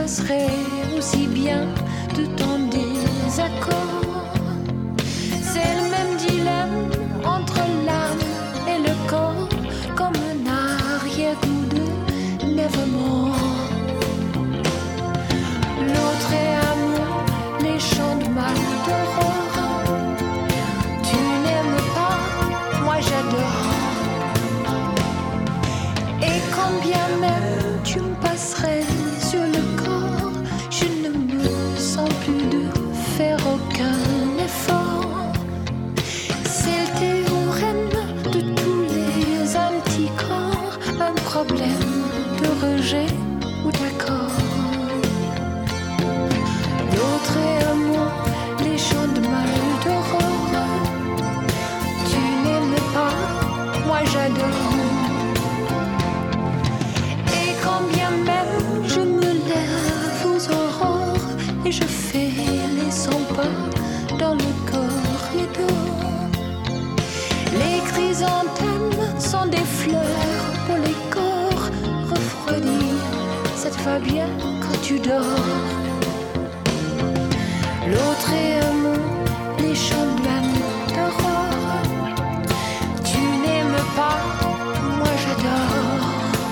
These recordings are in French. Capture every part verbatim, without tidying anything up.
passerai aussi bien de ton désaccord. C'est le même dilemme entre l'âme et le corps, comme un arrière-goût de Nevermore. L'autre est amour, les chants de mal d'aurore. Tu n'aimes pas, moi j'adore. Et quand bien même tu me passerais sur le corps, je ne me sens plus de faire aucun effort. C'est le théorème de tous les anticorps, un problème de rejet ou d'accord. L'autre est amour, les chants de mal d'aurore. Tu n'aimes pas, moi j'adore. Et quand bien même je me lève aux aurores et je fais les cent pas dans le corridor, les chrysanthèmes sont des fleurs pour les corps refroidis. Ça te va bien quand tu dors. L'autre est amour, les chants de l'âme d'aurore. Tu n'aimes pas, moi j'adore.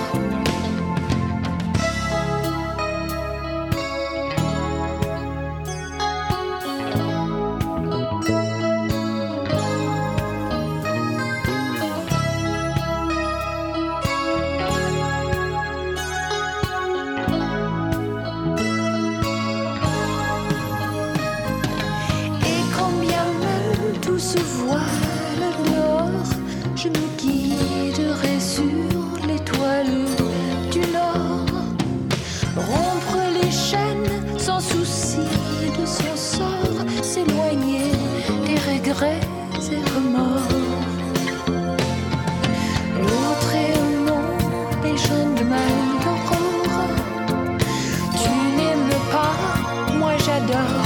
Se voile dehors, je me guiderai sur l'étoile du Nord. Rompre les chaînes sans souci de son sort, s'éloigner des regrets et remords. L'autre est un nom, les chants de mal d'aurore. Tu n'aimes pas, moi j'adore.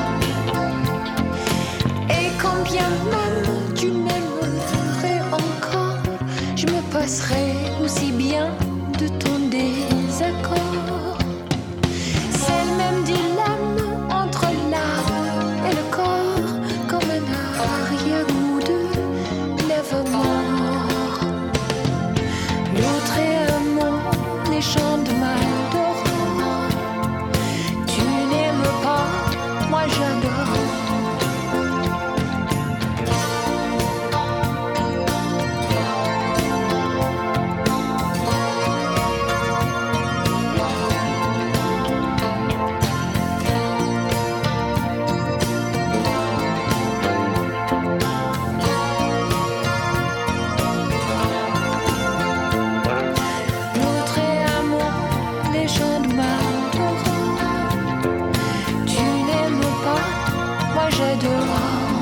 Quand bien même tu m'aimerais encore, je me passerai aussi bien de ton désaccord. C'est le même dilemme entre l'âme et le corps, comme un arrière-goût de Nevermore. L'autre est amour, les chants de mal d'aurore. Tu n'aimes pas, moi j'adore. Tu n'aimes pas, moi j'adore.